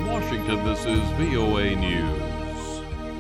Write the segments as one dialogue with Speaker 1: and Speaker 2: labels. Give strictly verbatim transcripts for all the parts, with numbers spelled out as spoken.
Speaker 1: From Washington, this is V O A News.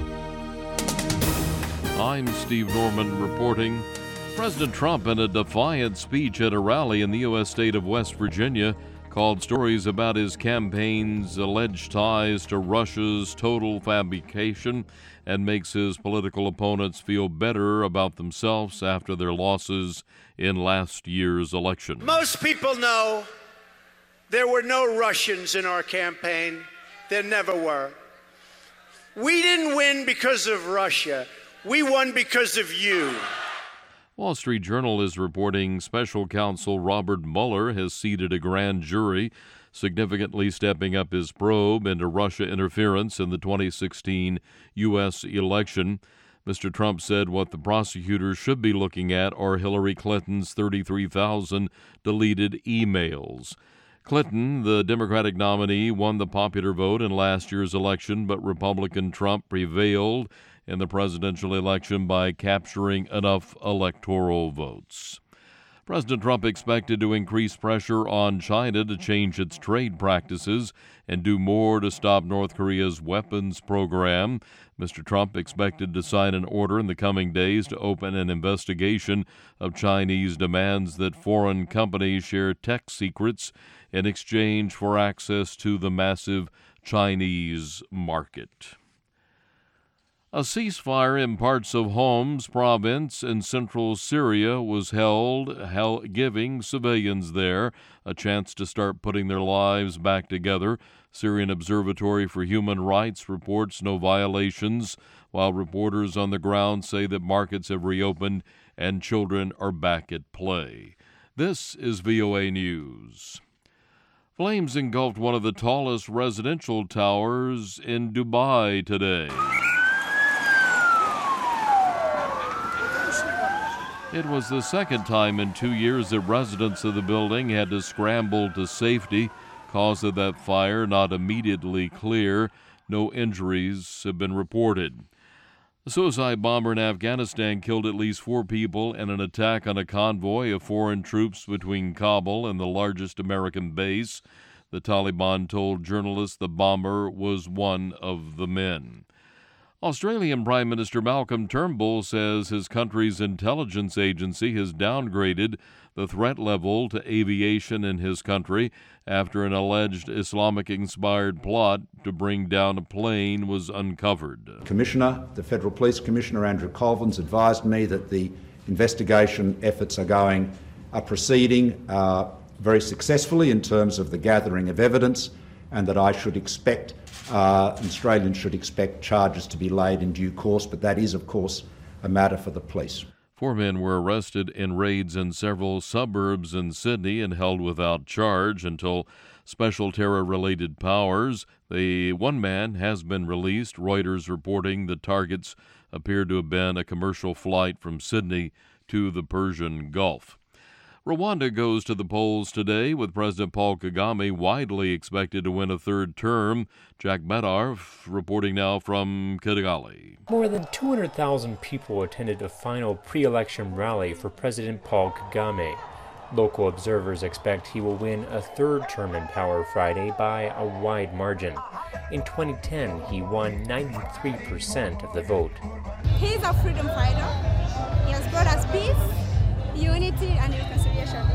Speaker 1: I'm Steve Norman reporting. President Trump, in a defiant speech at a rally in the U S state of West Virginia, called stories about his campaign's alleged ties to Russia's total fabrication and makes his political opponents feel better about themselves after their losses in last year's election.
Speaker 2: Most people know there were no Russians in our campaign. There never were. We didn't win because of Russia. We won because of you.
Speaker 1: Wall Street Journal is reporting special counsel Robert Mueller has seated a grand jury, significantly stepping up his probe into Russia interference in the twenty sixteen U S election. Mister Trump said what the prosecutors should be looking at are Hillary Clinton's thirty-three thousand deleted emails. Clinton, the Democratic nominee, won the popular vote in last year's election, but Republican Trump prevailed in the presidential election by capturing enough electoral votes. President Trump expected to increase pressure on China to change its trade practices and do more to stop North Korea's weapons program. Mister Trump expected to sign an order in the coming days to open an investigation of Chinese demands that foreign companies share tech secrets in exchange for access to the massive Chinese market. A ceasefire in parts of Homs province in central Syria was held, held, giving civilians there a chance to start putting their lives back together. Syrian Observatory for Human Rights reports no violations, while reporters on the ground say that markets have reopened and children are back at play. This is V O A News. Flames engulfed one of the tallest residential towers in Dubai today. It was the second time in two years that residents of the building had to scramble to safety. Cause of that fire not immediately clear. No injuries have been reported. A suicide bomber in Afghanistan killed at least four people in an attack on a convoy of foreign troops between Kabul and the largest American base. The Taliban told journalists the bomber was one of the men. Australian Prime Minister Malcolm Turnbull says his country's intelligence agency has downgraded the threat level to aviation in his country after an alleged Islamic-inspired plot to bring down a plane was uncovered.
Speaker 3: Commissioner, the Federal Police Commissioner Andrew Colvins advised me that the investigation efforts are going, are proceeding uh, very successfully in terms of the gathering of evidence, and that I should expect Uh, Australians should expect charges to be laid in due course, but that is, of course, a matter for the police.
Speaker 1: Four men were arrested in raids in several suburbs in Sydney and held without charge until special terror-related powers. The one man has been released. Reuters reporting the targets appeared to have been a commercial flight from Sydney to the Persian Gulf. Rwanda goes to the polls today with President Paul Kagame widely expected to win a third term. Jack Medarf reporting now from Kigali.
Speaker 4: More than two hundred thousand people attended a final pre-election rally for President Paul Kagame. Local observers expect he will win a third term in power Friday by a wide margin. In twenty ten, he won ninety-three percent of the vote.
Speaker 5: He's a freedom fighter. He has brought us peace, unity, and reconciliation.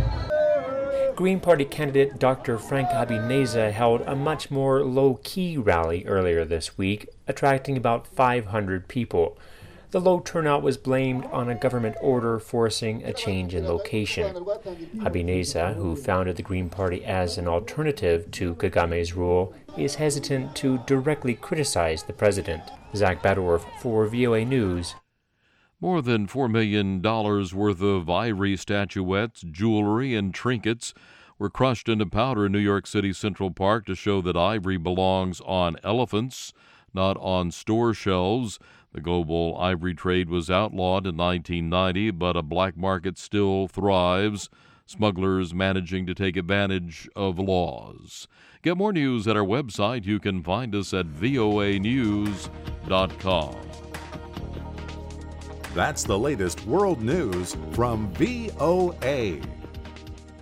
Speaker 4: Green Party candidate Doctor Frank Habineza held a much more low-key rally earlier this week, attracting about five hundred people. The low turnout was blamed on a government order forcing a change in location. Habineza, who founded the Green Party as an alternative to Kagame's rule, is hesitant to directly criticize the president. Zach Badorf for V O A News.
Speaker 1: More than four million dollars worth of ivory statuettes, jewelry, and trinkets were crushed into powder in New York City Central Park to show that ivory belongs on elephants, not on store shelves. The global ivory trade was outlawed in nineteen ninety, but a black market still thrives, smugglers managing to take advantage of laws. Get more news at our website. You can find us at V O A news dot com.
Speaker 6: That's the latest world news from V O A.